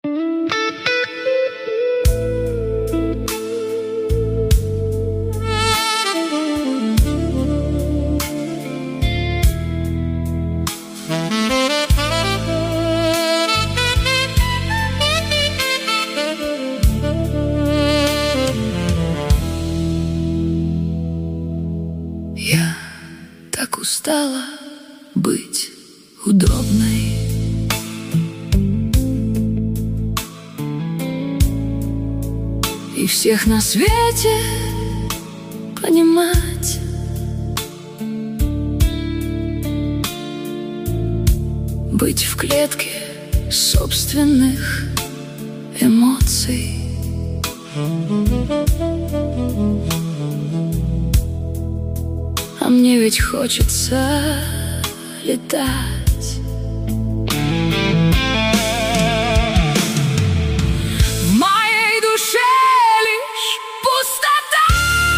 Я так устала быть удобной, и всех на свете понимать. Быть в клетке собственных эмоций. А мне ведь хочется летать. В моей душе лишь пустота.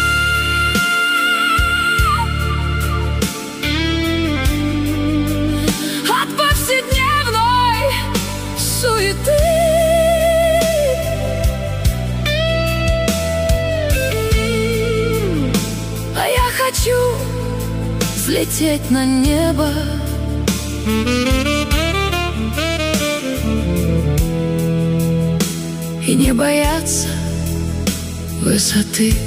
От повседневной суеты. А я хочу взлететь на небо и не бояться высоты.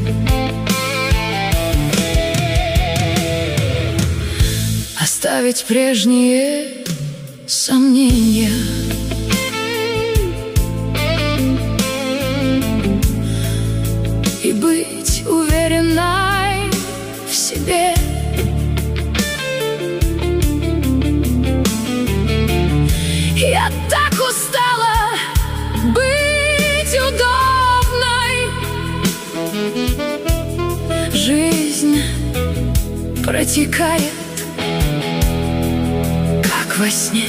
Оставить прежние сомнения и быть уверенной в себе. Я так устала быть удобной. Жизнь протекает, как во сне.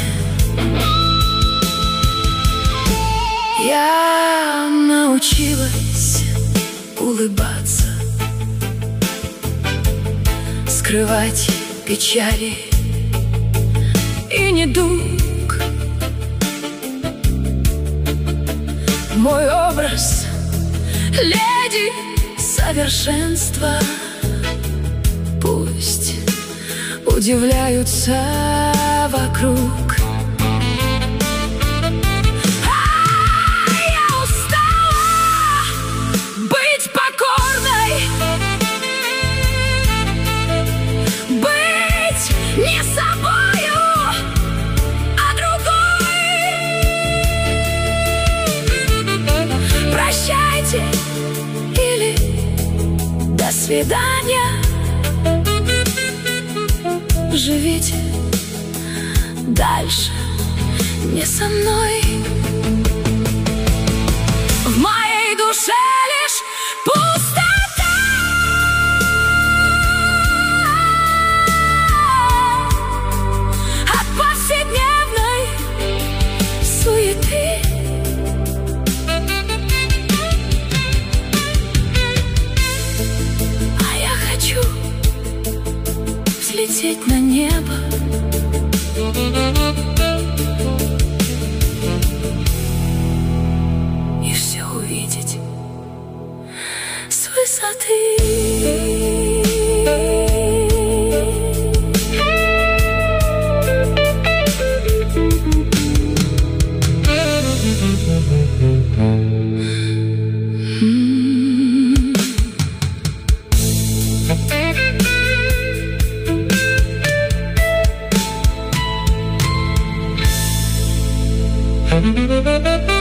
Я научилась улыбаться, скрывать печали и недуг. Мой образ леди совершенства. Пусть удивляются вокруг. Я устала быть покорной, быть не собою, а другой. Прощайте или до свидания. Живите дальше не со мной. В моей душе лишь пустота. От повседневной суеты. А я хочу взлететь на небо и все увидеть с высоты. Thank you.